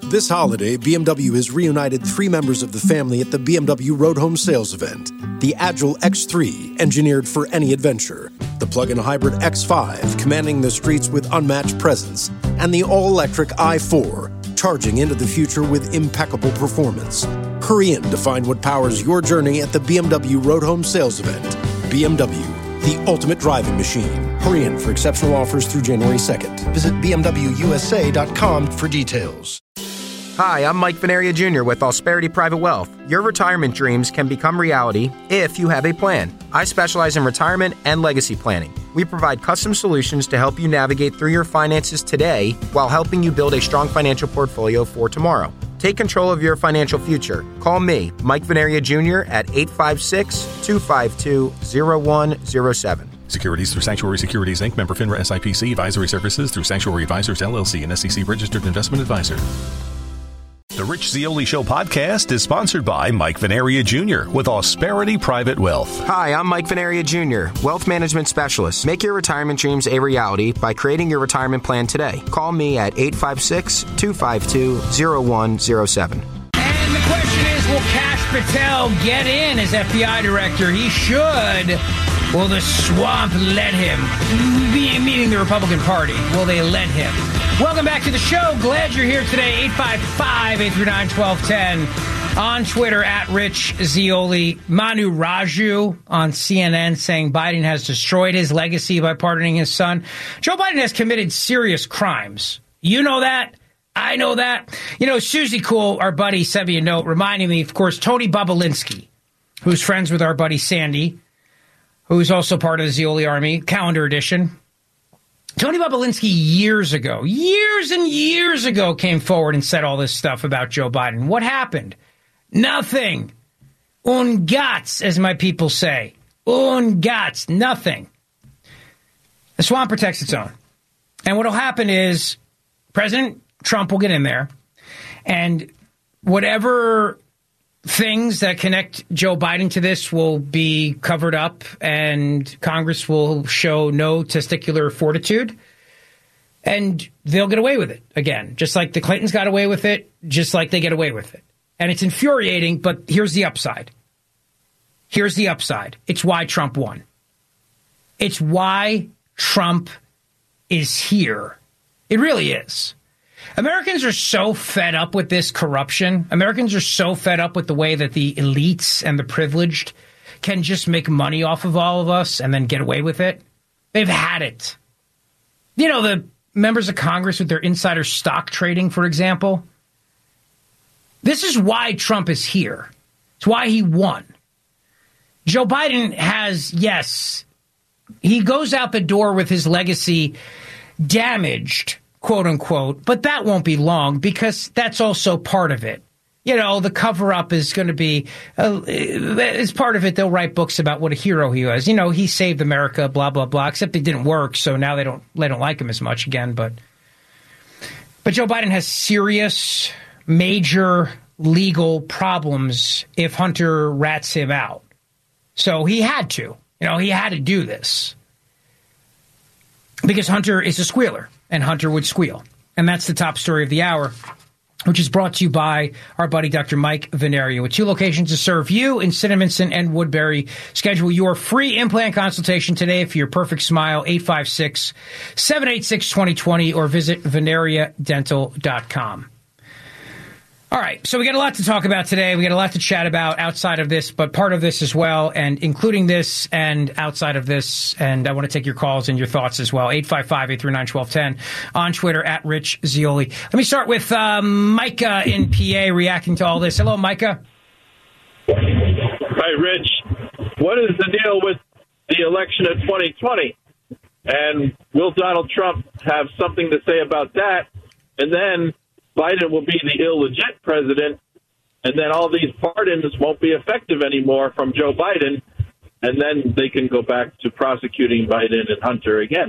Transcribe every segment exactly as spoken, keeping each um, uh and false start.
This holiday, B M W has reunited three members of the family at the B M W Road Home Sales event. The Agile X three, engineered for any adventure. The plug-in hybrid X five, commanding the streets with unmatched presence. And the all-electric i four, charging into the future with impeccable performance. Hurry in to find what powers your journey at the B M W Road Home Sales event. B M W, the ultimate driving machine. Hurry in for exceptional offers through January second. Visit B M W U S A dot com for details. Hi, I'm Mike Veneria Junior with Ausperity Private Wealth. Your retirement dreams can become reality if you have a plan. I specialize in retirement and legacy planning. We provide custom solutions to help you navigate through your finances today while helping you build a strong financial portfolio for tomorrow. Take control of your financial future. Call me, Mike Veneria Junior at eight five six, two five two, zero one zero seven. Securities through Sanctuary Securities, Incorporated, member FINRA S I P C, advisory services through Sanctuary Advisors, L L C, and S E C registered investment advisor. The Rich Zeoli Show podcast is sponsored by Mike Veneria Junior with Ausperity Private Wealth. Hi, I'm Mike Veneria Junior, wealth management specialist. Make your retirement dreams a reality by creating your retirement plan today. Call me at eight five six, two five two, zero one zero seven. And the question is, will Kash Patel get in as F B I director? He should. Will the swamp let him? Meaning the Republican Party. Will they let him? Welcome back to the show. Glad you're here today. eight five five, eight three nine, one two one zero. On Twitter, at Rich Zeoli. Manu Raju on C N N saying Biden has destroyed his legacy by pardoning his son. Joe Biden has committed serious crimes. You know that. I know that. You know, Susie Cool, our buddy, sent me a note reminding me, of course, Tony Bobolinsky, who's friends with our buddy Sandy, who's also part of the Zeoli Army, Calendar Edition. Tony Bobolinsky years ago, years and years ago, came forward and said all this stuff about Joe Biden. What happened? Nothing. Un gats, as my people say. Un gats. Nothing. The swamp protects its own. And what will happen is President Trump will get in there, and whatever things that connect Joe Biden to this will be covered up, and Congress will show no testicular fortitude, and they'll get away with it again, just like the Clintons got away with it, just like they get away with it. And it's infuriating, but here's the upside. Here's the upside. It's why Trump won. It's why Trump is here. It really is. Americans are so fed up with this corruption. Americans are so fed up with the way that the elites and the privileged can just make money off of all of us and then get away with it. They've had it. You know, the members of Congress with their insider stock trading, for example. This is why Trump is here. It's why he won. Joe Biden has, yes, he goes out the door with his legacy damaged, quote unquote, but that won't be long because that's also part of it. You know, the cover up is going to be, uh, as part of it, they'll write books about what a hero he was. You know, he saved America, blah, blah, blah, except it didn't work. So now they don't, they don't like him as much again. But, but Joe Biden has serious, major legal problems if Hunter rats him out. So he had to, you know, he had to do this because Hunter is a squealer. And Hunter would squeal. And that's the top story of the hour, which is brought to you by our buddy Doctor Mike Veneria, with two locations to serve you in Cinnaminson and Woodbury. Schedule your free implant consultation today for your perfect smile, eight five six, seven eight six, two zero two zero, or visit veneria dental dot com. All right, so we got a lot to talk about today. We got a lot to chat about outside of this, but part of this as well, and including this and outside of this. And I want to take your calls and your thoughts as well. eight five five, eight three nine, one two one zero on Twitter, at Rich Zeoli. Let me start with uh, Micah in P A reacting to all this. Hello, Micah. Hi, Rich. What is the deal with the election of twenty twenty? And will Donald Trump have something to say about that? And then Biden will be the illegit president, and then all these pardons won't be effective anymore from Joe Biden, and then they can go back to prosecuting Biden and Hunter again.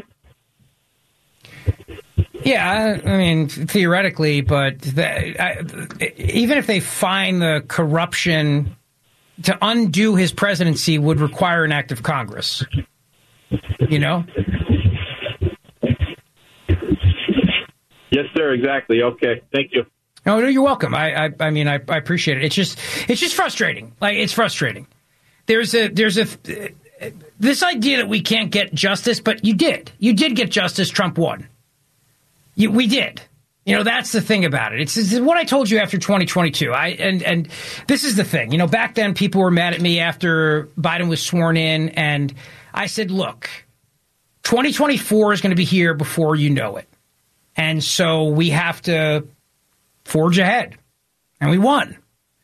Yeah, I mean, theoretically, but the, I, even if they find the corruption, to undo his presidency would require an act of Congress, you know? Yes, sir, exactly. Okay, thank you. No, no, you're welcome. I, I, I mean, I, I appreciate it. It's just, it's just frustrating. Like, it's frustrating. There's a, there's a, uh, this idea that we can't get justice, but you did. You did get justice. Trump won. You, we did. You know, that's the thing about it. It's, it's what I told you after twenty twenty-two. I and and this is the thing. You know, back then people were mad at me after Biden was sworn in, and I said, look, twenty twenty-four is going to be here before you know it. And so we have to forge ahead. And we won.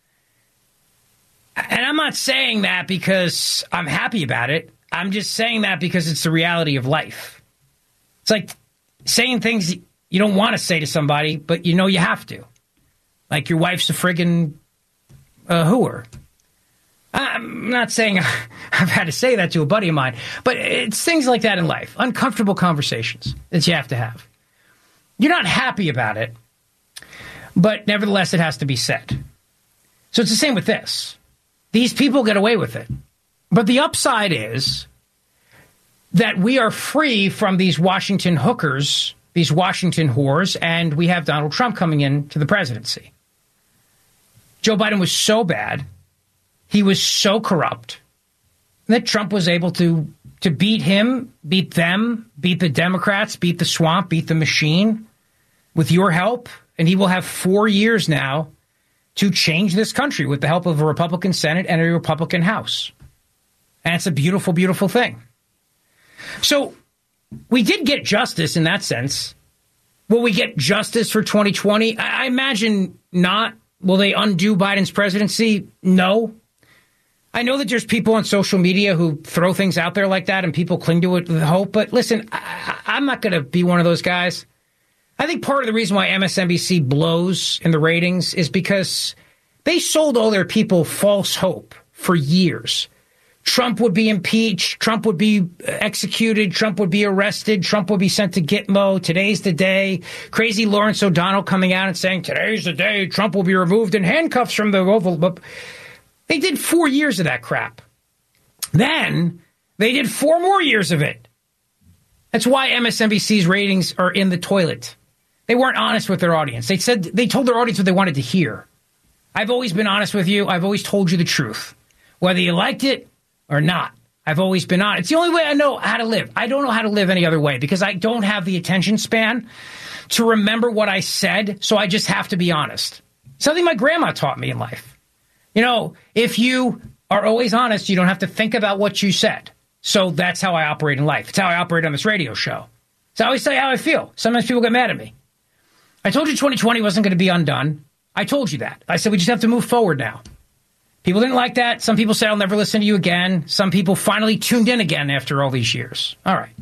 And I'm not saying that because I'm happy about it. I'm just saying that because it's the reality of life. It's like saying things you don't want to say to somebody, but you know you have to. Like your wife's a friggin' uh, hooer. I'm not saying I've had to say that to a buddy of mine, but it's things like that in life. Uncomfortable conversations that you have to have. You're not happy about it, but nevertheless it has to be said. So it's the same with this. These people get away with it. But the upside is that we are free from these Washington hookers, these Washington whores, and we have Donald Trump coming in to the presidency. Joe Biden was so bad, he was so corrupt, that Trump was able to, to beat him, beat them, beat the Democrats, beat the swamp, beat the machine with your help. And he will have four years now to change this country with the help of a Republican Senate and a Republican House. And it's a beautiful, beautiful thing. So we did get justice in that sense. Will we get justice for twenty twenty? I imagine not. Will they undo Biden's presidency? No. I know that there's people on social media who throw things out there like that and people cling to it with hope. But listen, I, I'm not going to be one of those guys. I think part of the reason why M S N B C blows in the ratings is because they sold all their people false hope for years. Trump would be impeached. Trump would be executed. Trump would be arrested. Trump would be sent to Gitmo. Today's the day. Crazy Lawrence O'Donnell coming out and saying, today's the day. Trump will be removed in handcuffs from the Oval. But they did four years of that crap. Then they did four more years of it. That's why M S N B C's ratings are in the toilet. They weren't honest with their audience. They said they told their audience what they wanted to hear. I've always been honest with you. I've always told you the truth, whether you liked it or not. I've always been honest. It's the only way I know how to live. I don't know how to live any other way because I don't have the attention span to remember what I said. So I just have to be honest. Something my grandma taught me in life. You know, if you are always honest, you don't have to think about what you said. So that's how I operate in life. It's how I operate on this radio show. So I always tell you how I feel. Sometimes people get mad at me. I told you twenty twenty wasn't going to be undone. I told you that. I said we just have to move forward now. People didn't like that. Some people said I'll never listen to you again. Some people finally tuned in again after all these years. All right.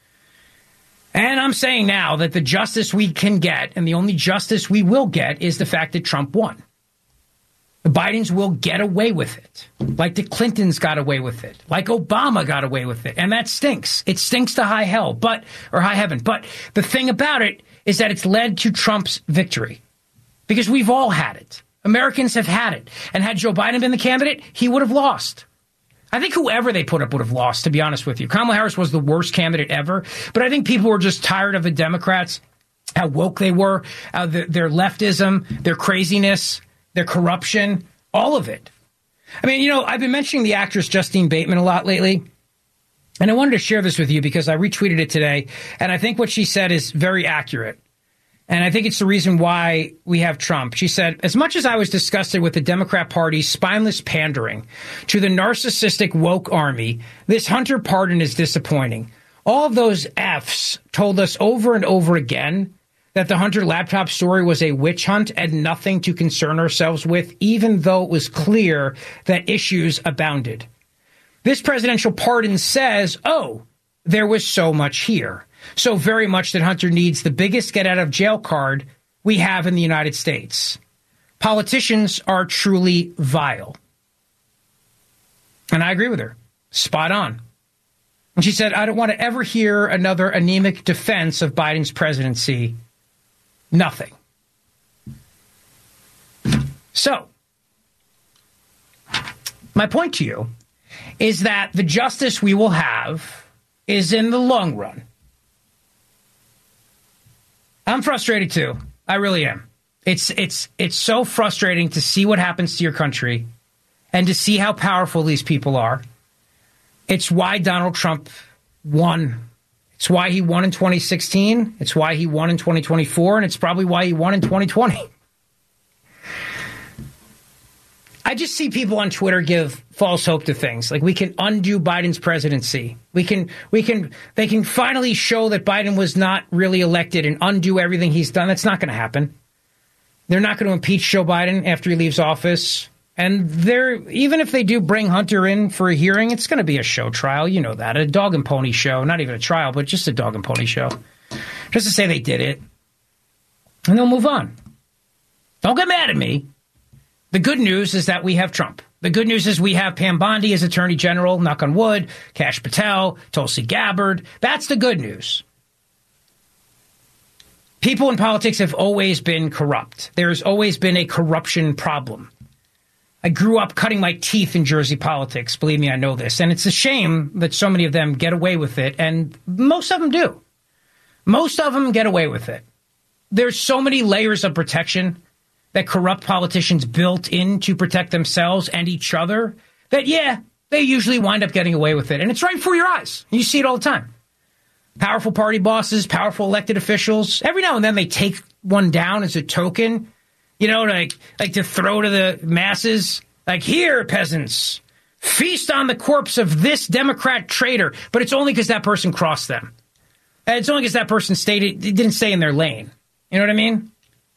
And I'm saying now that the justice we can get, and the only justice we will get, is the fact that Trump won. The Bidens will get away with it, like the Clintons got away with it, like Obama got away with it. And that stinks. It stinks to high hell, but or high heaven. But the thing about it is that it's led to Trump's victory because we've all had it. Americans have had it. And had Joe Biden been the candidate, he would have lost. I think whoever they put up would have lost, to be honest with you. Kamala Harris was the worst candidate ever. But I think people were just tired of the Democrats, how woke they were, uh, the, their leftism, their craziness, their corruption, all of it. I mean, you know, I've been mentioning the actress Justine Bateman a lot lately. And I wanted to share this with you because I retweeted it today. And I think what she said is very accurate. And I think it's the reason why we have Trump. She said, as much as I was disgusted with the Democrat Party's spineless pandering to the narcissistic woke army, this Hunter pardon is disappointing. All of those Fs told us over and over again that the Hunter laptop story was a witch hunt and nothing to concern ourselves with, even though it was clear that issues abounded. This presidential pardon says, oh, there was so much here. So very much that Hunter needs the biggest get-out-of-jail card we have in the United States. Politicians are truly vile. And I agree with her. Spot on. And she said, I don't want to ever hear another anemic defense of Biden's presidency. Nothing. So, my point to you is that the justice we will have is in the long run. I'm frustrated, too. I really am. It's it's it's so frustrating to see what happens to your country and to see how powerful these people are. It's why Donald Trump won. It's why he won in twenty sixteen. It's why he won in twenty twenty-four. And it's probably why he won in twenty twenty. I just see people on Twitter give false hope to things. Like, we can undo Biden's presidency. We can, we can, they can finally show that Biden was not really elected and undo everything he's done. That's not going to happen. They're not going to impeach Joe Biden after he leaves office. And they're, even if they do bring Hunter in for a hearing, it's going to be a show trial. You know that. A dog and pony show. Not even a trial, but just a dog and pony show. Just to say they did it. And they'll move on. Don't get mad at me. The good news is that we have Trump. The good news is we have Pam Bondi as Attorney General, knock on wood, Kash Patel, Tulsi Gabbard. That's the good news. People in politics have always been corrupt. There's always been a corruption problem. I grew up cutting my teeth in Jersey politics. Believe me, I know this. And it's a shame that so many of them get away with it. And most of them do. Most of them get away with it. There's so many layers of protection that corrupt politicians built in to protect themselves and each other, that, yeah, they usually wind up getting away with it. And it's right before your eyes. You see it all the time. Powerful party bosses, powerful elected officials. Every now and then they take one down as a token, you know, like, like to throw to the masses. Like, here, peasants, feast on the corpse of this Democrat traitor. But it's only because that person crossed them. And it's only because that person stayed, it didn't stay in their lane. You know what I mean?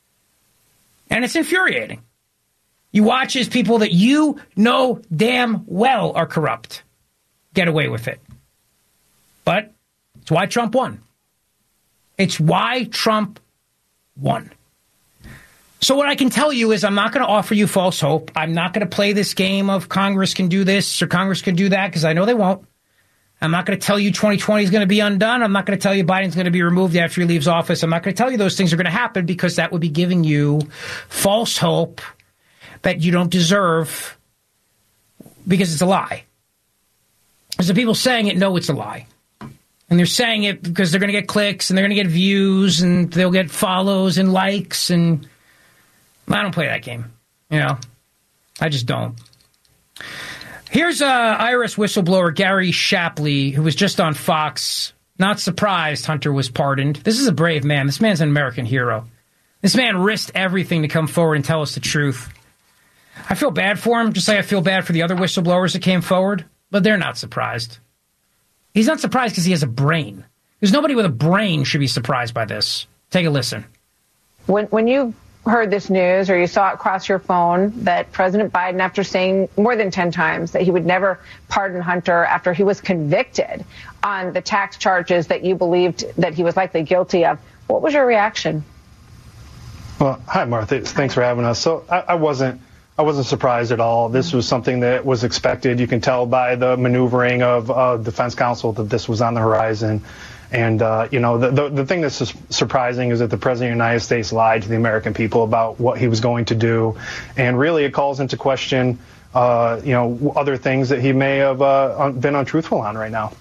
And it's infuriating. You watch as people that you know damn well are corrupt get away with it. But it's why Trump won. It's why Trump won. So what I can tell you is I'm not going to offer you false hope. I'm not going to play this game of Congress can do this or Congress can do that, because I know they won't. I'm not going to tell you twenty twenty is going to be undone. I'm not going to tell you Biden's going to be removed after he leaves office. I'm not going to tell you those things are going to happen, because that would be giving you false hope that you don't deserve, because it's a lie. There's the people saying it know it's a lie. And they're saying it because they're going to get clicks and they're going to get views and they'll get follows and likes. And I don't play that game. You know, I just don't. Here's uh, I R S whistleblower Gary Shapley, who was just on Fox. Not surprised Hunter was pardoned. This is a brave man. This man's an American hero. This man risked everything to come forward and tell us the truth. I feel bad for him, just like I feel bad for the other whistleblowers that came forward, but they're not surprised. He's not surprised because he has a brain. Because nobody with a brain should be surprised by this. Take a listen. When, when you heard this news, or you saw it cross your phone, that President Biden, after saying more than ten times that he would never pardon Hunter after he was convicted on the tax charges that you believed that he was likely guilty of, what was your reaction? Well, hi, Martha. Thanks for having us. So I, I wasn't I wasn't surprised at all. This was something that was expected. You can tell by the maneuvering of uh, defense counsel that this was on the horizon. And, uh, you know, the, the, the thing that's surprising is that the president of the United States lied to the American people about what he was going to do. And really it calls into question, uh, you know, other things that he may have uh, been untruthful on right now.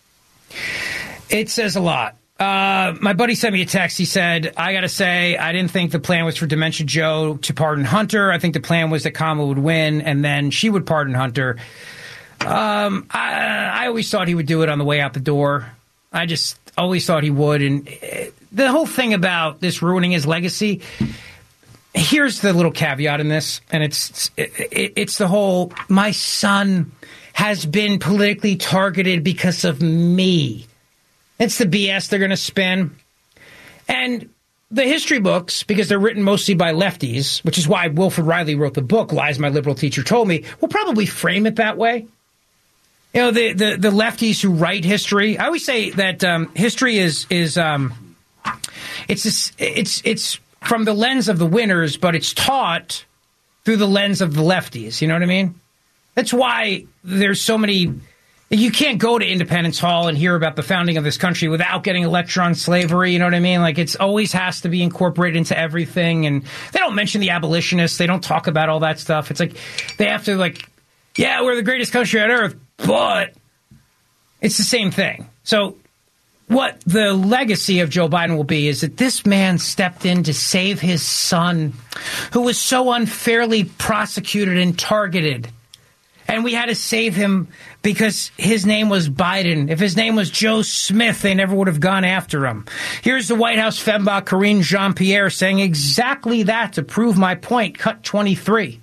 It says a lot. Uh, my buddy sent me a text. He said, I got to say, I didn't think the plan was for Dementia Joe to pardon Hunter. I think the plan was that Kamala would win and then she would pardon Hunter. Um, I, I always thought he would do it on the way out the door. I just always thought he would. And the whole thing about this ruining his legacy, here's the little caveat in this. And it's it, it's the whole, my son has been politically targeted because of me. It's the B S they're going to spin. And the history books, because they're written mostly by lefties, which is why Wilfred Riley wrote the book, Lies My Liberal Teacher Told Me, will probably frame it that way. You know, the, the, the lefties who write history, I always say that um, history is is um, it's this, it's it's from the lens of the winners, but it's taught through the lens of the lefties. You know what I mean? That's why there's so many. You can't go to Independence Hall and hear about the founding of this country without getting a lecture on slavery. You know what I mean? Like, it's always has to be incorporated into everything. And they don't mention the abolitionists. They don't talk about all that stuff. It's like they have to, like, yeah, we're the greatest country on earth, but it's the same thing. So what the legacy of Joe Biden will be is that this man stepped in to save his son, who was so unfairly prosecuted and targeted. And we had to save him because his name was Biden. If his name was Joe Smith, they never would have gone after him. Here's the White House fembot Karine Jean-Pierre saying exactly that to prove my point. Cut twenty-three.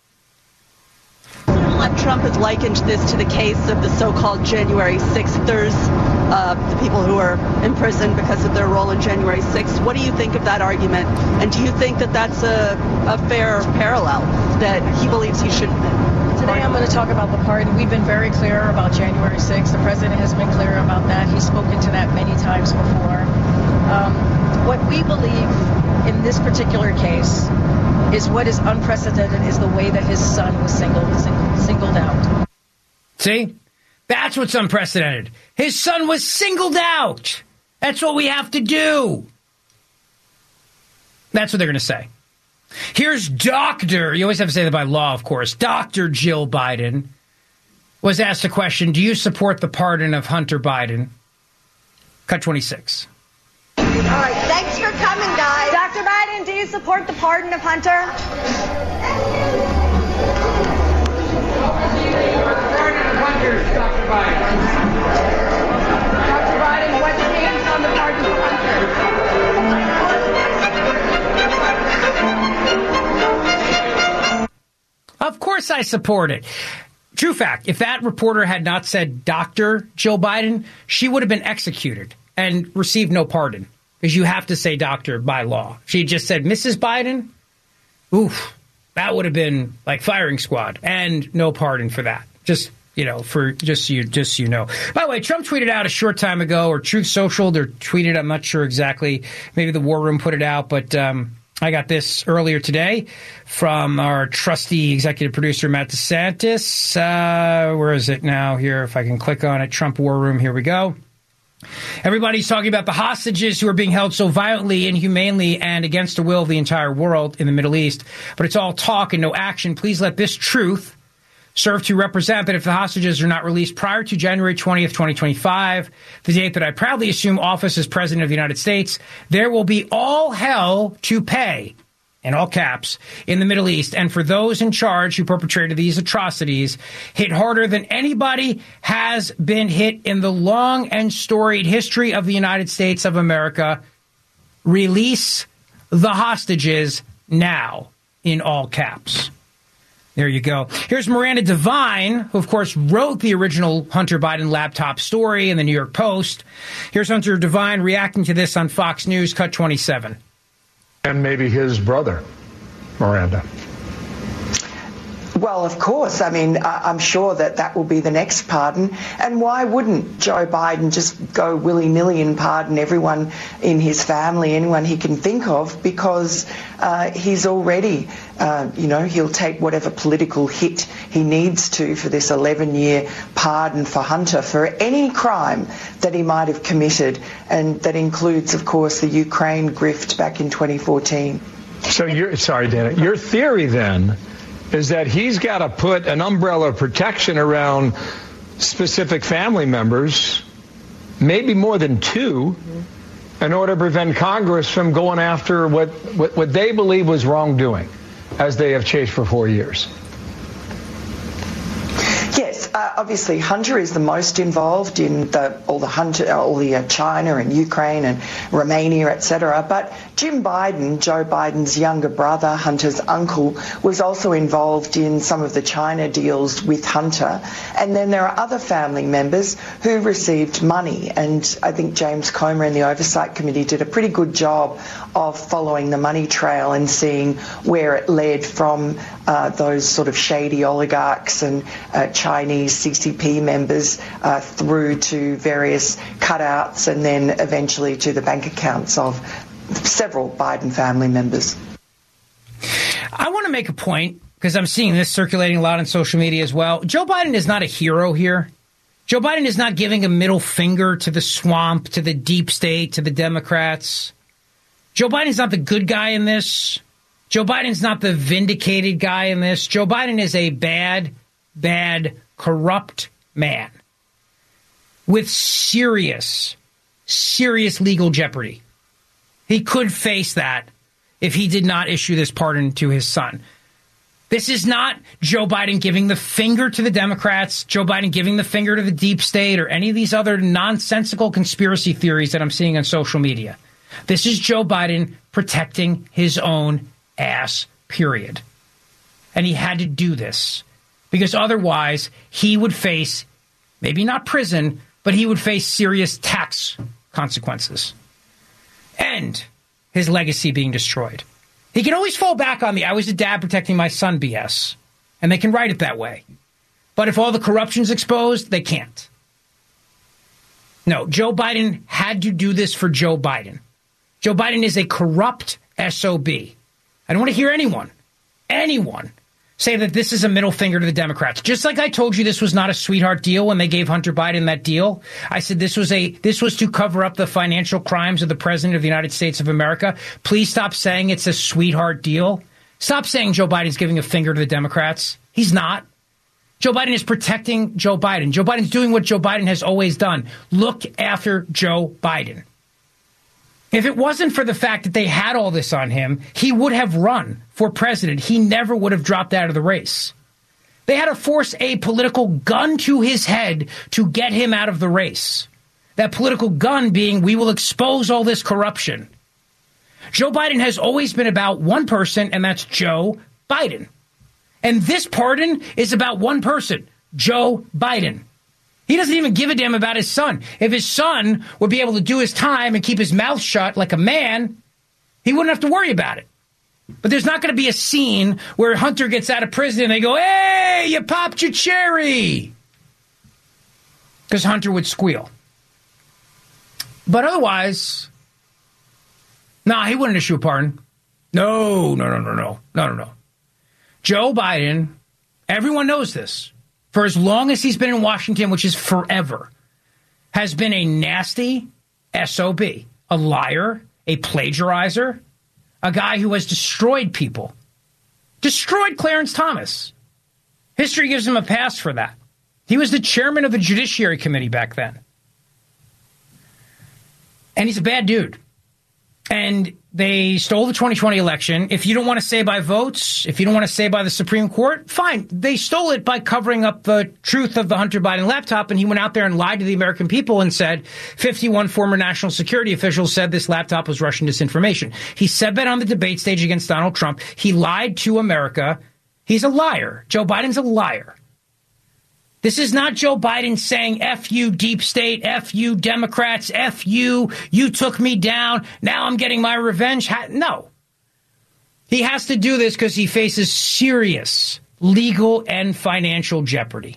Trump has likened this to the case of the so-called January sixthers, uh, the people who are in prison because of their role in January sixth. What do you think of that argument? And do you think that that's a, a fair parallel, that he believes he should? Today I'm going to talk about the pardon. We've been very clear about January sixth. The president has been clear about that. He's spoken to that many times before. Um, what we believe in this particular case is what is unprecedented is the way that his son was singled, singled out. See? That's what's unprecedented. His son was singled out. That's what we have to do. That's what they're going to say. Here's Doctor You always have to say that by law, of course. Doctor Jill Biden was asked a question, do you support the pardon of Hunter Biden? Cut twenty-six. All right, thanks for coming, guys. Doctor Biden, do you support the pardon of Hunter? Pardon of Hunter, Doctor Biden. Doctor Biden, what stands on the pardon of Hunter? Of course I support it. True fact, if that reporter had not said Doctor Jill Biden, she would have been executed and received no pardon. Because you have to say doctor by law. If she just said Missus Biden, oof, that would have been like firing squad, and no pardon for that. Just, you know, for just so you just so you know. By the way, Trump tweeted out a short time ago, or Truth Social, they're tweeted, I'm not sure exactly. Maybe the War Room put it out, but um, I got this earlier today from our trusty executive producer, Matt DeSantis. Uh, where is it now here? If I can click on it, Trump War Room, here we go. Everybody's talking about the hostages who are being held so violently, inhumanely, and against the will of the entire world in the Middle East. But it's all talk and no action. Please let this truth serve to represent that if the hostages are not released prior to January twentieth, twenty twenty-five, the date that I proudly assume office as President of the United States, there will be all hell to pay, in all caps, in the Middle East. And for those in charge who perpetrated these atrocities, hit harder than anybody has been hit in the long and storied history of the United States of America. Release the hostages now, in all caps. There you go. Here's Miranda Devine, who, of course, wrote the original Hunter Biden laptop story in the New York Post. Here's Hunter Devine reacting to this on Fox News, cut twenty-seven. And maybe his brother, Miranda. Well, of course. I mean, I'm sure that that will be the next pardon. And why wouldn't Joe Biden just go willy-nilly and pardon everyone in his family, anyone he can think of, because uh, he's already, uh, you know, he'll take whatever political hit he needs to for this eleven-year pardon for Hunter for any crime that he might have committed. And that includes, of course, the Ukraine grift back in twenty fourteen. So you're, sorry, Dana, your theory then is that he's got to put an umbrella of protection around specific family members, maybe more than two, in order to prevent Congress from going after what, what, what they believe was wrongdoing, as they have chased for four years. Yes, uh, obviously Hunter is the most involved in the, all the Hunter, all the uh, China and Ukraine and Romania, et cetera. But Jim Biden, Joe Biden's younger brother, Hunter's uncle, was also involved in some of the China deals with Hunter. And then there are other family members who received money. And I think James Comer and the Oversight Committee did a pretty good job of following the money trail and seeing where it led from uh, those sort of shady oligarchs and uh, Chinese C C P members uh, through to various cutouts and then eventually to the bank accounts of several Biden family members. I want to make a point, because I'm seeing this circulating a lot on social media as well. Joe Biden is not a hero here. Joe Biden is not giving a middle finger to the swamp, to the deep state, to the Democrats. Joe Biden's not the good guy in this. Joe Biden's not the vindicated guy in this. Joe Biden is a bad, bad, corrupt man with serious, serious legal jeopardy. He could face that if he did not issue this pardon to his son. This is not Joe Biden giving the finger to the Democrats, Joe Biden giving the finger to the deep state, or any of these other nonsensical conspiracy theories that I'm seeing on social media. This is Joe Biden protecting his own ass, period. And he had to do this because otherwise he would face, maybe not prison, but he would face serious tax consequences and his legacy being destroyed. He can always fall back on the I was a dad protecting my son B S, and they can write it that way. But if all the corruption's exposed, they can't. No, Joe Biden had to do this for Joe Biden. Joe Biden is a corrupt S O B. I don't want to hear anyone, anyone, say that this is a middle finger to the Democrats. Just like I told you this was not a sweetheart deal when they gave Hunter Biden that deal. I said this was a this was to cover up the financial crimes of the President of the United States of America. Please stop saying it's a sweetheart deal. Stop saying Joe Biden's giving a finger to the Democrats. He's not. Joe Biden is protecting Joe Biden. Joe Biden's doing what Joe Biden has always done. Look after Joe Biden. If it wasn't for the fact that they had all this on him, he would have run for president. He never would have dropped out of the race. They had to force a political gun to his head to get him out of the race. That political gun being, we will expose all this corruption. Joe Biden has always been about one person, and that's Joe Biden. And this pardon is about one person, Joe Biden. He doesn't even give a damn about his son. If his son would be able to do his time and keep his mouth shut like a man, he wouldn't have to worry about it. But there's not going to be a scene where Hunter gets out of prison and they go, hey, you popped your cherry. Because Hunter would squeal. But otherwise, nah, he wouldn't issue a pardon. No, no, no, no, no, no, no, no. Joe Biden, everyone knows this, for as long as he's been in Washington, which is forever, has been a nasty S O B, a liar, a plagiarizer, a guy who has destroyed people, destroyed Clarence Thomas. History gives him a pass for that. He was the chairman of the Judiciary Committee back then. And he's a bad dude. And they stole the twenty twenty election. If you don't want to say by votes, if you don't want to say by the Supreme Court, fine. They stole it by covering up the truth of the Hunter Biden laptop. And he went out there and lied to the American people and said fifty-one former national security officials said this laptop was Russian disinformation. He said that on the debate stage against Donald Trump. He lied to America. He's a liar. Joe Biden's a liar. This is not Joe Biden saying, F you, deep state, F you, Democrats, F you, you took me down, now I'm getting my revenge. No. He has to do this because he faces serious legal and financial jeopardy.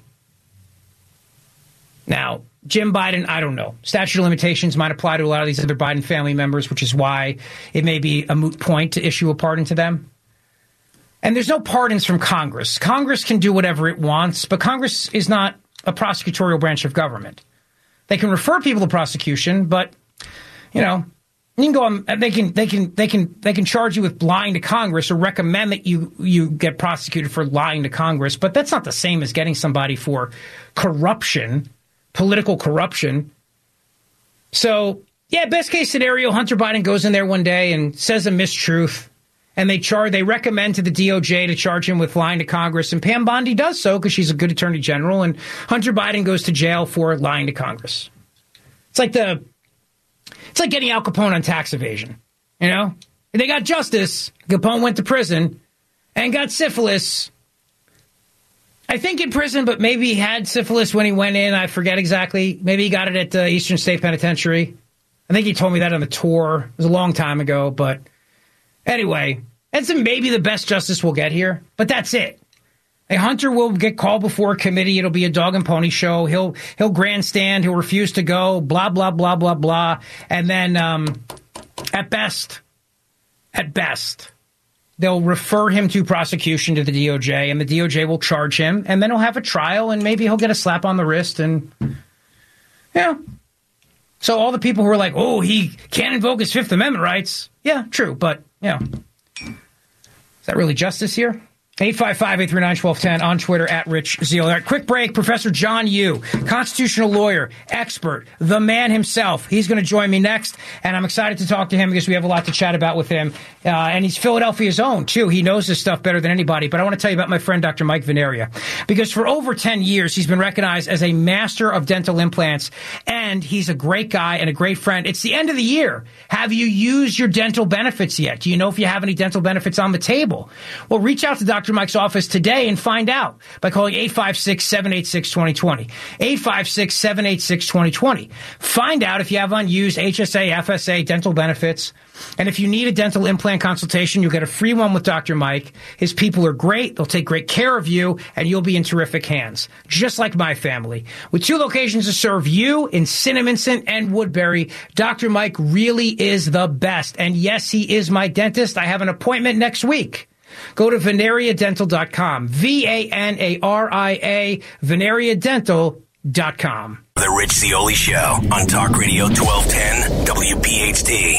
Now, Jim Biden, I don't know. Statute of limitations might apply to a lot of these other Biden family members, which is why it may be a moot point to issue a pardon to them. And there's no pardons from Congress. Congress can do whatever it wants, but Congress is not a prosecutorial branch of government. They can refer people to prosecution, but, you know, you can go on, they can they can they can they can charge you with lying to Congress or recommend that you you get prosecuted for lying to Congress, but that's not the same as getting somebody for corruption, political corruption. So, yeah, best case scenario, Hunter Biden goes in there one day and says a mistruth. And they charge, they recommend to the D O J to charge him with lying to Congress. And Pam Bondi does so because she's a good attorney general. And Hunter Biden goes to jail for lying to Congress. It's like the, it's like getting Al Capone on tax evasion. You know, and they got justice. Capone went to prison and got syphilis. I think in prison, but maybe he had syphilis when he went in. I forget exactly. Maybe he got it at the Eastern State Penitentiary. I think he told me that on the tour. It was a long time ago, but. Anyway, that's maybe the best justice we'll get here, but that's it. A Hunter will get called before a committee. It'll be a dog and pony show. He'll he'll grandstand. He'll refuse to go. Blah blah blah blah blah. And then, um, at best, at best, they'll refer him to prosecution to the D O J, and the D O J will charge him, and then he'll have a trial, and maybe he'll get a slap on the wrist, and yeah. So all the people who are like, oh, he can't invoke his Fifth Amendment rights. Yeah, true, but. Yeah. Is that really justice here? eight five five, eight three nine, one two one zero on Twitter at Rich Zeoli. All right, quick break. Professor John Yoo, constitutional lawyer, expert, the man himself. He's going to join me next, and I'm excited to talk to him because we have a lot to chat about with him. Uh, and he's Philadelphia's own, too. He knows this stuff better than anybody. But I want to tell you about my friend, Doctor Mike Veneria, because for over ten years, he's been recognized as a master of dental implants, and he's a great guy and a great friend. It's the end of the year. Have you used your dental benefits yet? Do you know if you have any dental benefits on the table? Well, reach out to Doctor Mike's office today and find out by calling eight five six, seven eight six, two zero two zero. eight five six, seven eight six, two zero two zero. Find out if you have unused H S A, F S A dental benefits. And if you need a dental implant consultation, you'll get a free one with Doctor Mike. His people are great. They'll take great care of you, and you'll be in terrific hands, just like my family. With two locations to serve you in Cinnaminson and Woodbury, Doctor Mike really is the best. And yes, he is my dentist. I have an appointment next week. Go to veneria dental dot com. V A N A R I A, veneria dental dot com. The Rich Zeoli Show on Talk Radio twelve ten W P H T.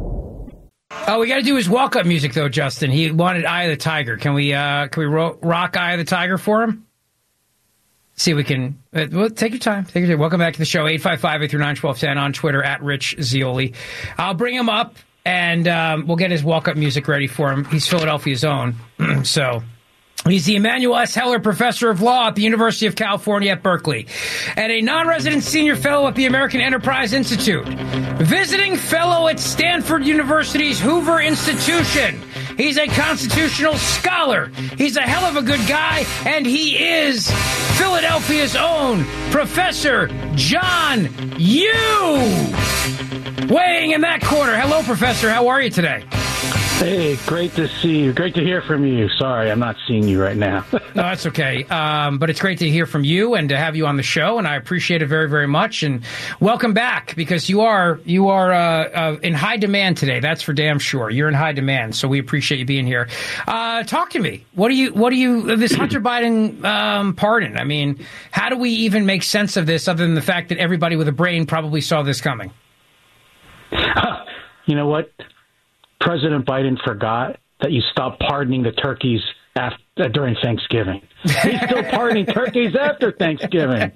Oh, we got to do his walk-up music, though, Justin. He wanted Eye of the Tiger. Can we uh, can we ro- rock Eye of the Tiger for him? See if we can. Uh, well, take your time. Take your time. Welcome back to the show. eight five five, eight three nine, one two one zero on Twitter at Rich Zeoli. I'll bring him up, and um, we'll get his walk-up music ready for him. He's Philadelphia's own. So he's the Emanuel S. Heller Professor of Law at the University of California at Berkeley and a non-resident senior fellow at the American Enterprise Institute. Visiting fellow at Stanford University's Hoover Institution. He's a constitutional scholar. He's a hell of a good guy, and he is Philadelphia's own Professor John Yoo. Weighing in that corner. Hello, Professor. How are you today? Hey, great to see you. Great to hear from you. Sorry, I'm not seeing you right now. No, that's okay. Um, but it's great to hear from you and to have you on the show, and I appreciate it very, very much. And welcome back, because you are you are uh, uh, in high demand today. That's for damn sure. You're in high demand, so we appreciate you being here. Uh, talk to me. What do you what do you this Hunter Biden um, pardon? I mean, how do we even make sense of this, other than the fact that everybody with a brain probably saw this coming? You know what? President Biden forgot that you stopped pardoning the turkeys after, during Thanksgiving. He's still pardoning turkeys after Thanksgiving.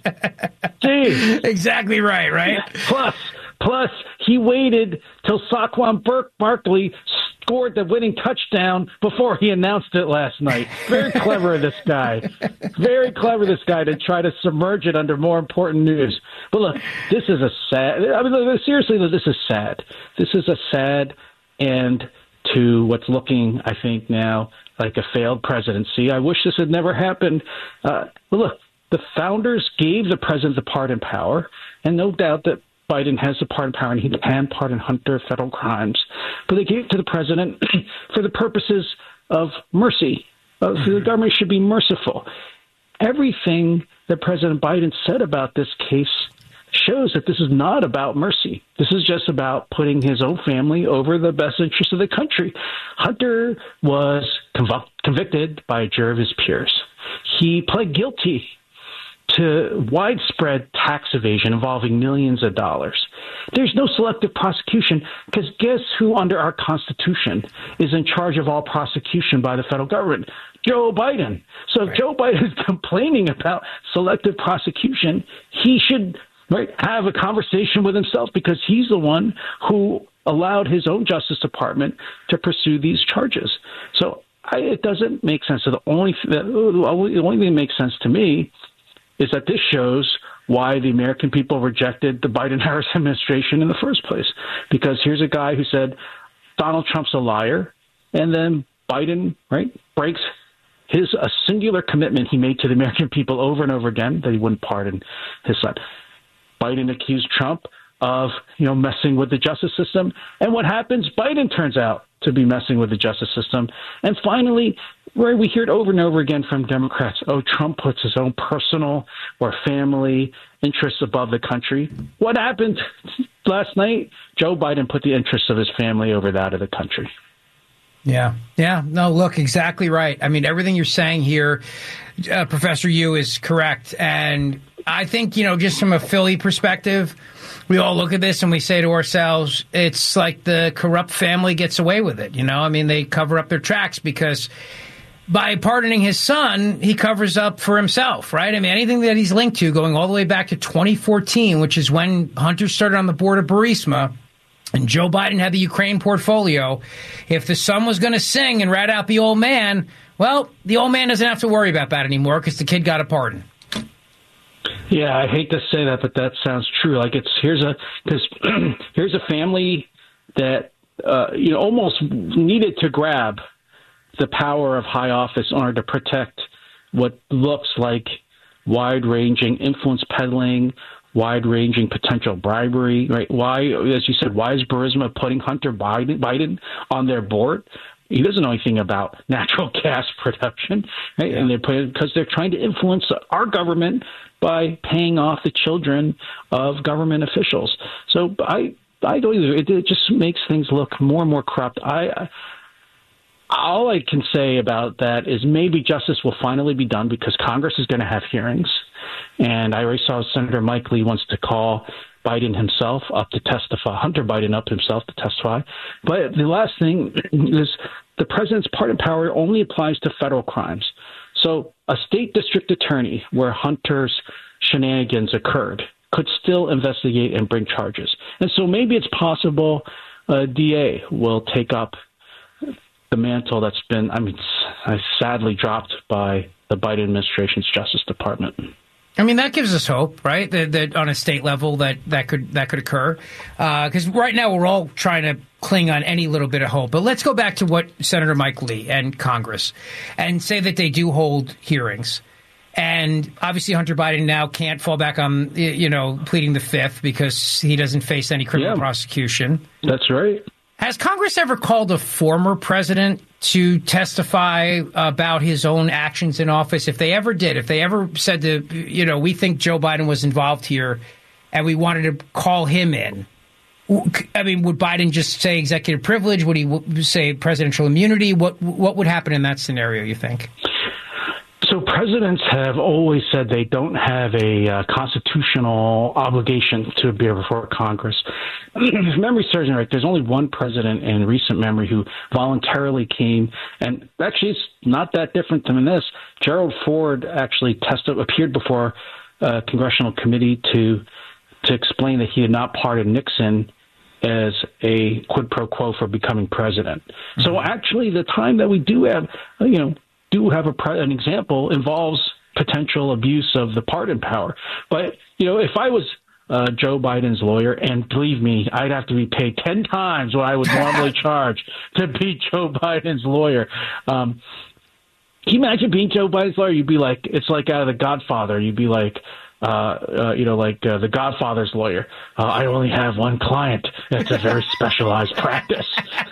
Jeez. Exactly right, right? Plus, plus, he waited till Saquon Burke Barkley scored the winning touchdown before he announced it last night. Very clever, this guy. Very clever, this guy, to try to submerge it under more important news. But look, this is a sad. I mean, seriously, this is sad. This is a sad end to what's looking, I think, now like a failed presidency. I wish this had never happened. Uh, but look, the founders gave the president the pardon power, and no doubt that Biden has the pardon power, and he can pardon Hunter federal crimes. But they gave it to the president for the purposes of mercy. Uh, so the government should be merciful. Everything that President Biden said about this case shows that this is not about mercy. This is just about putting his own family over the best interest of the country. Hunter was conv- convicted by a jury of his peers. He pled guilty to widespread tax evasion involving millions of dollars. There's no selective prosecution, because guess who under our Constitution is in charge of all prosecution by the federal government? Joe Biden. So if Joe Biden is complaining about selective prosecution, he should right, have a conversation with himself, because he's the one who allowed his own Justice Department to pursue these charges. So I, it doesn't make sense. So the only, the only the only thing that makes sense to me is that this shows why the American people rejected the Biden-Harris administration in the first place. Because here's a guy who said Donald Trump's a liar, and then Biden, right, breaks his a singular commitment he made to the American people over and over again, that he wouldn't pardon his son. Biden accused Trump of, you know, messing with the justice system. And what happens? Biden turns out to be messing with the justice system. And finally, where we hear it over and over again from Democrats, oh, Trump puts his own personal or family interests above the country. What happened last night? Joe Biden put the interests of his family over that of the country. Yeah. Yeah. No, look, exactly right. I mean, everything you're saying here, uh, Professor Yoo, is correct. And I think, you know, just from a Philly perspective, we all look at this and we say to ourselves, it's like the corrupt family gets away with it. You know, I mean, they cover up their tracks because by pardoning his son, he covers up for himself, right? I mean, anything that he's linked to going all the way back to twenty fourteen, which is when Hunter started on the board of Burisma, and Joe Biden had the Ukraine portfolio. If the son was going to sing and rat out the old man, well, the old man doesn't have to worry about that anymore because the kid got a pardon. Yeah, I hate to say that, but that sounds true. Like it's here's a because here's a family that uh, you know almost needed to grab the power of high office in order to protect what looks like wide-ranging influence peddling, wide-ranging potential bribery, right? Why, as you said, why is Burisma putting Hunter Biden, Biden on their board? He doesn't know anything about natural gas production, right? Yeah. And they're putting, because they're trying to influence our government by paying off the children of government officials. So I, I don't either. It, it just makes things look more and more corrupt. I. I All I can say about that is maybe justice will finally be done because Congress is going to have hearings. And I already saw Senator Mike Lee wants to call Biden himself up to testify, Hunter Biden up himself to testify. But the last thing is the president's pardon power only applies to federal crimes. So a state district attorney where Hunter's shenanigans occurred could still investigate and bring charges. And so maybe it's possible a D A will take up the mantle that's been, I mean, sadly dropped by the Biden administration's Justice Department. I mean, that gives us hope, right? That, that on a state level that, that could that could occur. Because uh, right now we're all trying to cling on any little bit of hope. But let's go back to what Senator Mike Lee and Congress and say that they do hold hearings. And obviously Hunter Biden now can't fall back on, you know, pleading the fifth because he doesn't face any criminal yeah, prosecution. That's right. Has Congress ever called a former president to testify about his own actions in office? If they ever did, if they ever said to, you know, we think Joe Biden was involved here and we wanted to call him in, I mean, would Biden just say executive privilege? Would he say presidential immunity? What what would happen in that scenario, you think? So presidents have always said they don't have a uh, constitutional obligation to appear before Congress. If memory serves me right, there's only one president in recent memory who voluntarily came, and actually it's not that different than this. Gerald Ford actually tested, appeared before a congressional committee to to explain that he had not pardoned Nixon as a quid pro quo for becoming president. Mm-hmm. So actually the time that we do have, you know, do have a pre- an example involves potential abuse of the pardon power. But, you know, if I was uh, Joe Biden's lawyer, and believe me, I'd have to be paid ten times what I would normally charge to be Joe Biden's lawyer. Um, can you imagine being Joe Biden's lawyer? You'd be like, it's like out of The Godfather. You'd be like, Uh, uh, you know, like uh, The Godfather's lawyer. Uh, I only have one client. It's a very specialized practice.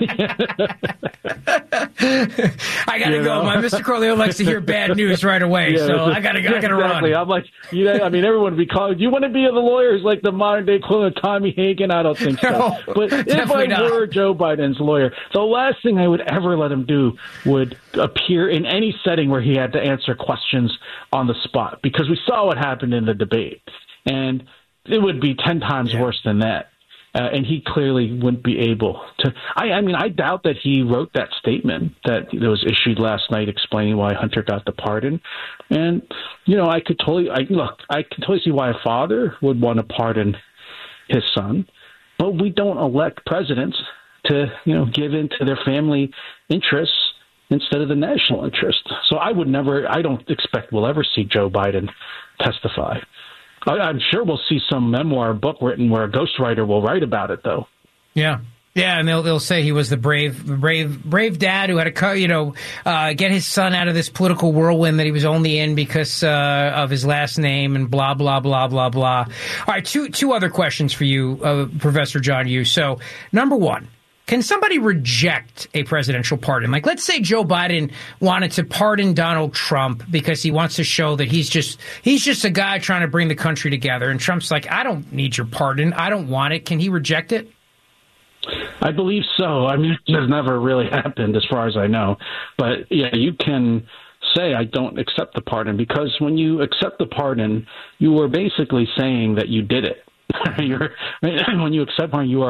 I gotta you go. Know? My Mister Corleone likes to hear bad news right away, yeah, so I gotta, I gotta exactly. run. I'm like, you know, I mean, everyone would be calling. Do you want to be the lawyer who's like the modern day equivalent of Tommy Hagen? I don't think so. No, but if I not. were Joe Biden's lawyer, the last thing I would ever let him do would appear in any setting where he had to answer questions on the spot, because we saw what happened in the debate, and it would be ten times yeah. worse than that. Uh, and he clearly wouldn't be able to. I, I mean, I doubt that he wrote that statement that was issued last night explaining why Hunter got the pardon. And, you know, I could totally, I, look, I could totally see why a father would want to pardon his son, but we don't elect presidents to, you know, give in to their family interests instead of the national interest. So I would never, I don't expect we'll ever see Joe Biden testify. I, I'm sure we'll see some memoir book written where a ghostwriter will write about it, though. Yeah. Yeah, and they'll they'll say he was the brave, brave, brave dad who had to, you know, uh, get his son out of this political whirlwind that he was only in because uh, of his last name and blah blah blah blah blah. All right, two two other questions for you, uh, Professor John Yoo. So, number one. Can somebody reject a presidential pardon? Like, let's say Joe Biden wanted to pardon Donald Trump because he wants to show that he's just he's just a guy trying to bring the country together. And Trump's like, I don't need your pardon. I don't want it. Can he reject it? I believe so. I mean, it has never really happened as far as I know. But, yeah, you can say I don't accept the pardon, because when you accept the pardon, you are basically saying that you did it. You're, when you accept pardon, you are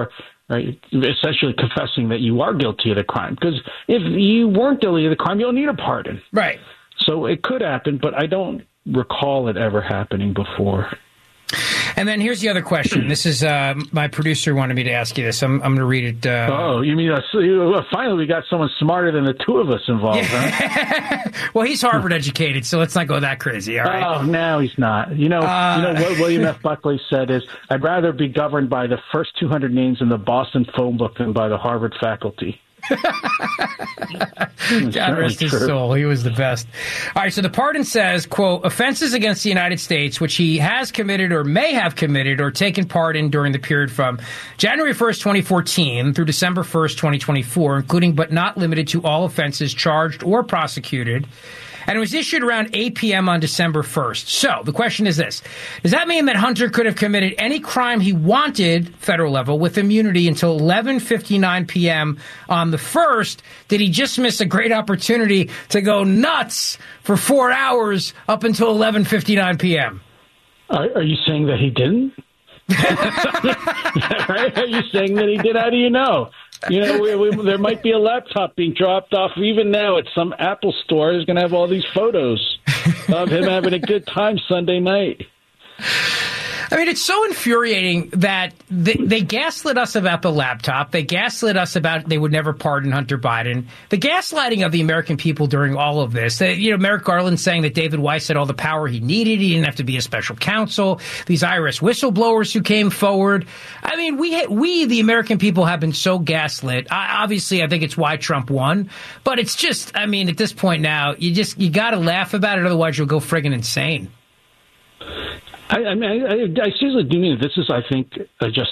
right? Essentially confessing that you are guilty of the crime. Because if you weren't guilty of the crime, you don't need a pardon. Right. So it could happen, but I don't recall it ever happening before. And then here's the other question. This is uh, my producer wanted me to ask you this. I'm, I'm going to read it. Uh, oh, you mean uh, finally we got someone smarter than the two of us involved, yeah. huh? Well, he's Harvard educated, so let's not go that crazy, all right? Oh, no, he's not. You know, uh, you know what William F. Buckley said is, I'd rather be governed by the first two hundred names in the Boston phone book than by the Harvard faculty. God rest his soul. He was the best. All right, so the pardon says, quote, offenses against the United States which he has committed or may have committed or taken part in during the period from January first, twenty fourteen through December first, twenty twenty-four, including but not limited to all offenses charged or prosecuted. And it was issued around eight p.m. on December first. So the question is this. Does that mean that Hunter could have committed any crime he wanted, federal level, with immunity until eleven fifty-nine p.m. on the first? Did he just miss a great opportunity to go nuts for four hours up until eleven fifty-nine p.m.? Are, are you saying that he didn't? Right? Are you saying that he did? How do you know? You know, we, we, there might be a laptop being dropped off even now at some Apple store. He's going to have all these photos of him having a good time Sunday night. I mean, it's so infuriating that they, they gaslit us about the laptop. They gaslit us about they would never pardon Hunter Biden. The gaslighting of the American people during all of this. They, you know, Merrick Garland saying that David Weiss had all the power he needed. He didn't have to be a special counsel. These I R S whistleblowers who came forward. I mean, we, we the American people, have been so gaslit. I, obviously, I think it's why Trump won. But it's just, I mean, at this point now, you just you got to laugh about it. Otherwise, you'll go friggin' insane. I, I mean, I, I seriously do mean this is, I think, uh, just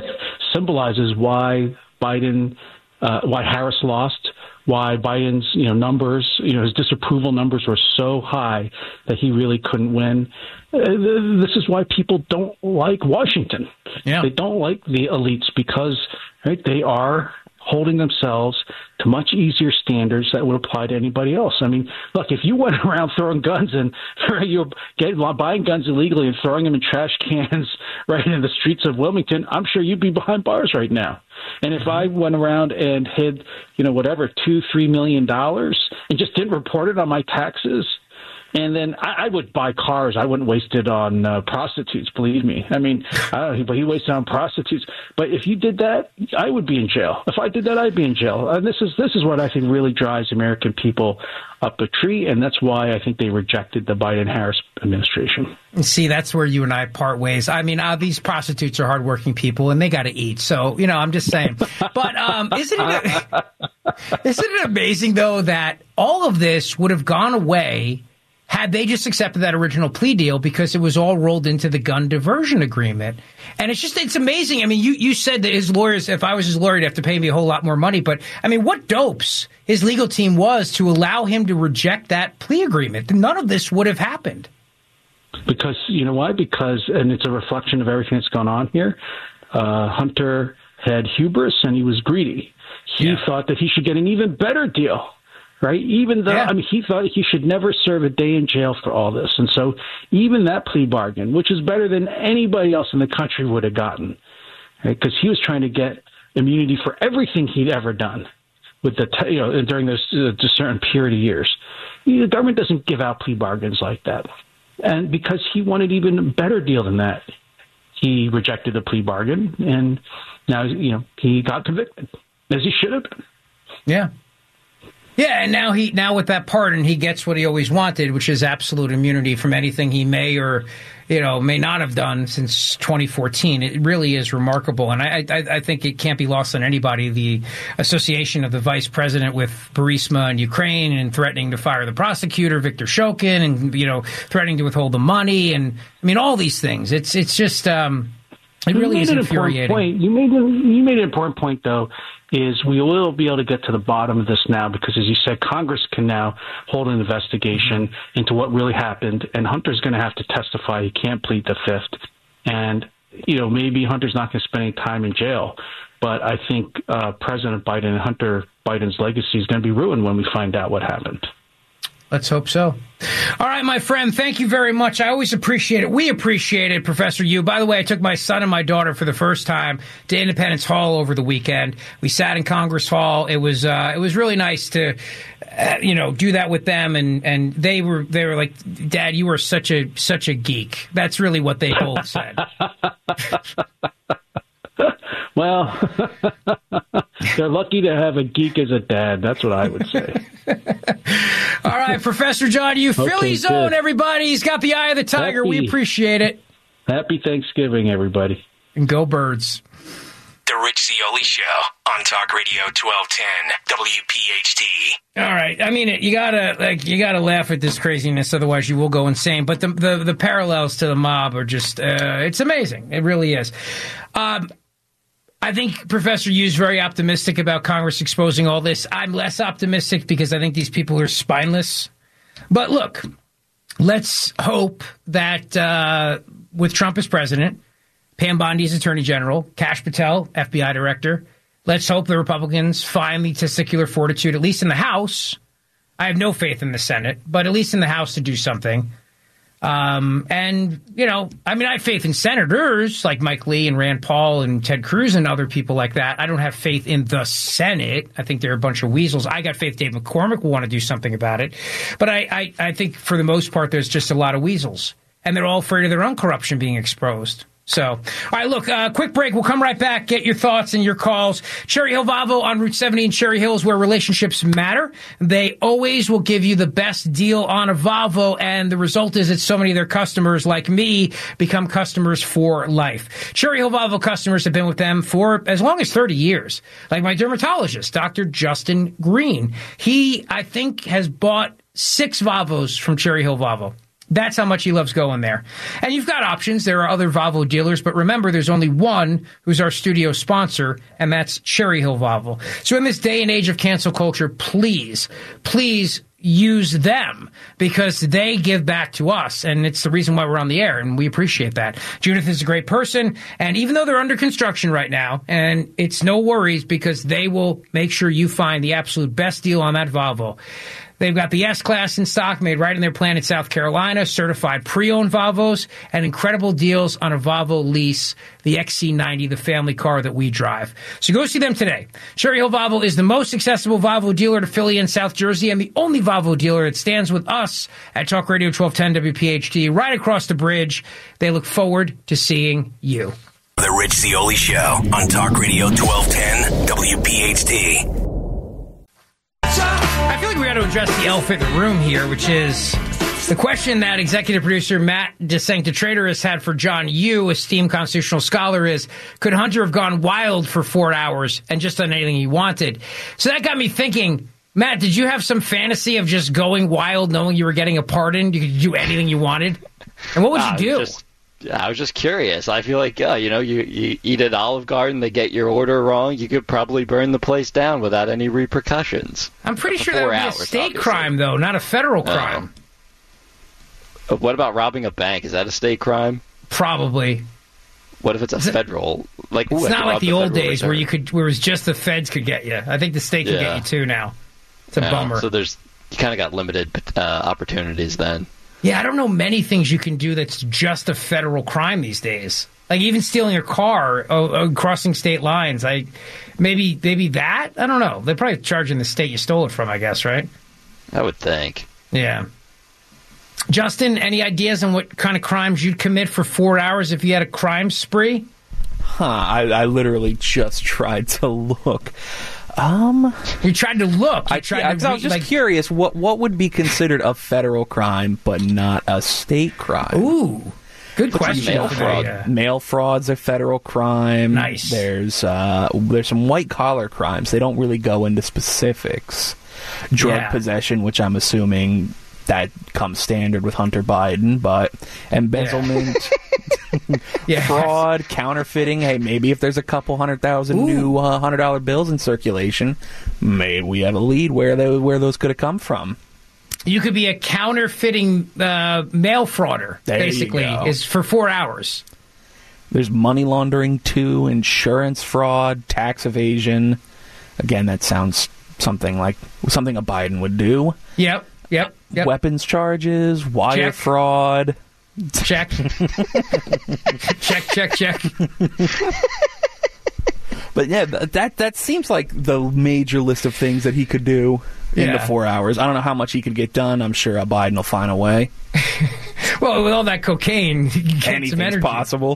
symbolizes why Biden, uh, why Harris lost, why Biden's, you know, numbers, you know, his disapproval numbers were so high that he really couldn't win. Uh, this is why people don't like Washington. Yeah. They don't like the elites because, right, they are holding themselves to much easier standards that would apply to anybody else. I mean, look, if you went around throwing guns and you're getting, buying guns illegally and throwing them in trash cans right in the streets of Wilmington, I'm sure you'd be behind bars right now. And if I went around and hid, you know, whatever, two, three million dollars and just didn't report it on my taxes, and then I, I would buy cars. I wouldn't waste it on uh, prostitutes, believe me. I mean, I don't know, but he wasted it on prostitutes. But if you did that, I would be in jail. If I did that, I'd be in jail. And this is this is what I think really drives American people up a tree, and that's why I think they rejected the Biden-Harris administration. See, that's where you and I part ways. I mean, uh, these prostitutes are hardworking people, and they got to eat. So, you know, I'm just saying. But um, isn't it isn't it amazing, though, that all of this would have gone away had they just accepted that original plea deal, because it was all rolled into the gun diversion agreement. And it's just, it's amazing. I mean, you, you said that his lawyers, if I was his lawyer, he'd have to pay me a whole lot more money. But, I mean, what dopes his legal team was to allow him to reject that plea agreement. None of this would have happened. Because, you know why? Because, and it's a reflection of everything that's gone on here, uh, Hunter had hubris and he was greedy. He yeah. thought that he should get an even better deal. Right. Even though, yeah. I mean, he thought he should never serve a day in jail for all this. And so even that plea bargain, which is better than anybody else in the country would have gotten, right? Because he was trying to get immunity for everything he'd ever done with the, you know, during this uh, certain period of years. The government doesn't give out plea bargains like that. And because he wanted even a better deal than that, he rejected the plea bargain. And now, you know, he got convicted, as he should have been. Yeah. Yeah, and now he now with that pardon, he gets what he always wanted, which is absolute immunity from anything he may or, you know, may not have done since twenty fourteen. It really is remarkable, and I, I, I think it can't be lost on anybody, the association of the vice president with Burisma and Ukraine and threatening to fire the prosecutor, Viktor Shokin, and, you know, threatening to withhold the money, and, I mean, all these things. It's it's just, um, it really is infuriating. Point. You made, a, you made an important point, though, is we will be able to get to the bottom of this now because, as you said, Congress can now hold an investigation into what really happened, and Hunter's going to have to testify. He can't plead the fifth. And, you know, maybe Hunter's not going to spend any time in jail, but I think uh, President Biden and Hunter Biden's legacy is going to be ruined when we find out what happened. Let's hope so. All right, my friend, thank you very much. I always appreciate it. We appreciate it, Professor Yoo. By the way, I took my son and my daughter for the first time to Independence Hall over the weekend. We sat in Congress Hall. It was uh, it was really nice to, uh, you know, do that with them, and, and they were they were like, Dad, you are such a such a geek. That's really what they both said. Well, they're lucky to have a geek as a dad. That's what I would say. All right, Professor John Yoo, Okay, Philly's good. own, everybody. He's got the eye of the tiger. Happy- We appreciate it. Happy Thanksgiving, everybody. And go Birds. The Rich Zeoli Show on Talk Radio twelve ten W P H T. All right. I mean, you gotta like you gotta laugh at this craziness, otherwise you will go insane. But the the, the parallels to the mob are just uh, it's amazing. It really is. Um, I think Professor Yoo's very optimistic about Congress exposing all this. I'm less optimistic because I think these people are spineless. But look, let's hope that uh, with Trump as president, Pam Bondi as Attorney General, Kash Patel, F B I Director, let's hope the Republicans find the testicular fortitude, at least in the House. I have no faith in the Senate, but at least in the House to do something. Um, and, you know, I mean, I have faith in senators like Mike Lee and Rand Paul and Ted Cruz and other people like that. I don't have faith in the Senate. I think they're a bunch of weasels. I got faith Dave McCormick will want to do something about it. But I, I, I think for the most part, there's just a lot of weasels. And they're all afraid of their own corruption being exposed. So, all right, look, uh, quick break. We'll come right back. Get your thoughts and your calls. Cherry Hill Volvo on Route seventy in Cherry Hills, where relationships matter. They always will give you the best deal on a Volvo, and the result is that so many of their customers, like me, become customers for life. Cherry Hill Volvo customers have been with them for as long as thirty years. Like my dermatologist, Doctor Justin Green. He, I think, has bought six Volvos from Cherry Hill Volvo. That's how much he loves going there. And you've got options. There are other Volvo dealers, but remember, there's only one who's our studio sponsor, and that's Cherry Hill Volvo. So in this day and age of cancel culture, please, please use them because they give back to us, and it's the reason why we're on the air, and we appreciate that. Judith is a great person, and even though they're under construction right now, and it's no worries because they will make sure you find the absolute best deal on that Volvo. They've got the S-Class in stock, made right in their plant in South Carolina, certified pre-owned Volvos, and incredible deals on a Volvo lease, the X C ninety, the family car that we drive. So go see them today. Cherry Hill Volvo is the most accessible Volvo dealer to Philly and South Jersey, and the only Volvo dealer that stands with us at Talk Radio twelve ten W P H T, right across the bridge. They look forward to seeing you. The Rich Zeoli Show on Talk Radio twelve ten W P H T. I feel like we got to address the elephant in the room here, which is the question that executive producer Matt DeSanctitrator has had for John Yoo, esteemed constitutional scholar, is, could Hunter have gone wild for four hours and just done anything he wanted? So that got me thinking, Matt, did you have some fantasy of just going wild knowing you were getting a pardon? You could do anything you wanted? And what would uh, you do? Just, I was just curious. I feel like, uh, you know, you, you eat at Olive Garden, they get your order wrong, you could probably burn the place down without any repercussions. I'm pretty For sure that would be hours, a state obviously. crime, though, not a federal crime. Uh, what about robbing a bank? Is that a state crime? Probably. What if it's a federal? Like, ooh, It's I not could like rob the old Federal days where Reserve. you could, where it was just the feds could get you. I think the state can Yeah. get you too now. It's a Yeah, bummer. So there's you kind of got limited uh, opportunities then. Yeah, I don't know many things you can do that's just a federal crime these days. Like even stealing a car, uh, uh, crossing state lines. I maybe maybe that. I don't know. They're probably charging the state you stole it from, I guess, right? I would think. Yeah. Justin, any ideas on what kind of crimes you'd commit for four hours if you had a crime spree? Huh, I, I literally just tried to look. Um, you tried to look. You I, tried yeah, to I was re- just like- curious what what would be considered a federal crime but not a state crime. Ooh, good What's question. Mail for fraud. the, uh, Mail fraud's a federal crime. Nice. There's uh, there's some white collar crimes. They don't really go into specifics. Drug Yeah. possession, which I'm assuming that comes standard with Hunter Biden, but embezzlement. Yeah. Fraud, counterfeiting. Hey, maybe if there's a couple hundred thousand Ooh. new uh, hundred dollar bills in circulation, maybe we have a lead where they, where those could have come from. You could be a counterfeiting uh, mail frauder, There you basically, go. is for four hours. There's money laundering too, insurance fraud, tax evasion. Again, that sounds something like something a Biden would do. Yep. Yep. yep. Weapons charges, wire Check. fraud. Check. check, check, check. But yeah, that that seems like the major list of things that he could do in Yeah. the four hours. I don't know how much he could get done. I'm sure Biden will find a way. Well, with all that cocaine, you can get some Anything's energy. possible.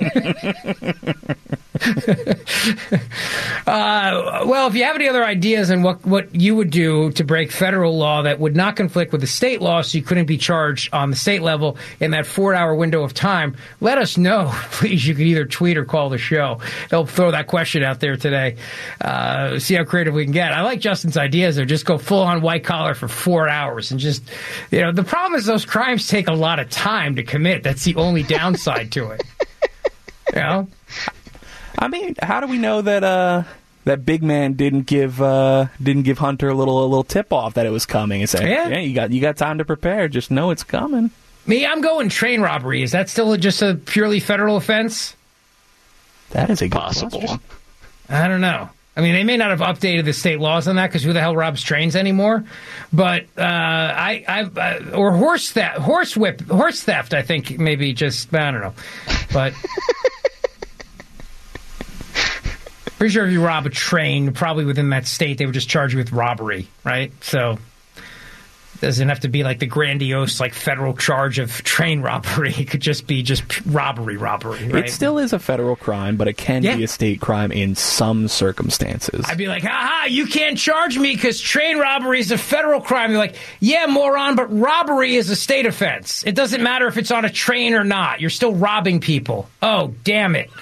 Uh, well, if you have any other ideas on what, what you would do to break federal law that would not conflict with the state law so you couldn't be charged on the state level in that four-hour window of time, let us know. Please, you can either tweet or call the show. They'll throw that question out there today. Uh, see how creative we can get. I like Justin's ideas there. Just go full-on white-collar for four hours and just, you know, the problem is those crimes take a lot of time to commit. That's the only downside to it. You know? I mean, how do we know that uh, that big man didn't give uh, didn't give Hunter a little a little tip off that it was coming and say, Yeah. yeah, you got you got time to prepare. Just know it's coming. Me, I'm going train robbery. Is that still just a purely federal offense? That is a good Possible. question. I don't know. I mean, they may not have updated the state laws on that because who the hell robs trains anymore? But uh, I, I, uh, or horse theft, horse whip, horse theft. I think maybe just I don't know, but pretty sure if you rob a train, probably within that state, they would just charge you with robbery, right? So. Doesn't have to be like the grandiose, like federal charge of train robbery. It could just be just robbery, robbery. Right? It still is a federal crime, but it can Yeah. be a state crime in some circumstances. I'd be like, ha ha, you can't charge me because train robbery is a federal crime. You're like, yeah, moron, but robbery is a state offense. It doesn't matter if it's on a train or not. You're still robbing people. Oh, damn it.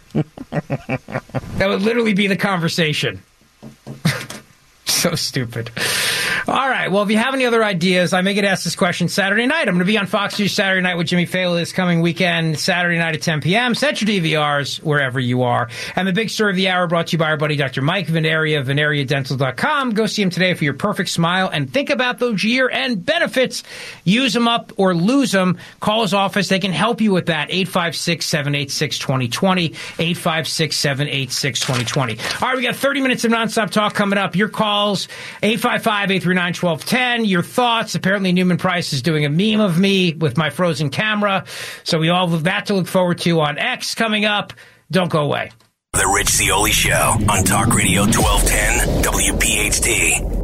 That would literally be the conversation. So stupid. All right. Well, if you have any other ideas, I may get asked this question Saturday night. I'm going to be on Fox News Saturday night with Jimmy Fallon this coming weekend, Saturday night at ten p.m. Set your D V Rs wherever you are. And the big story of the hour brought to you by our buddy Doctor Mike Veneria, veneria dental dot com. Go see him today for your perfect smile and think about those year-end benefits. Use them up or lose them. Call his office. They can help you with that. eight five six, seven eight six, two zero two zero. eight five six, seven eight six, two zero two zero. All right, we got thirty minutes of nonstop talk coming up. Your calls, eight five five, eight three nine, one two one zero. Your thoughts. Apparently, Newman Price is doing a meme of me with my frozen camera. So we all have that to look forward to on X coming up. Don't go away. The Rich Zeoli Show on Talk Radio twelve ten W P H T.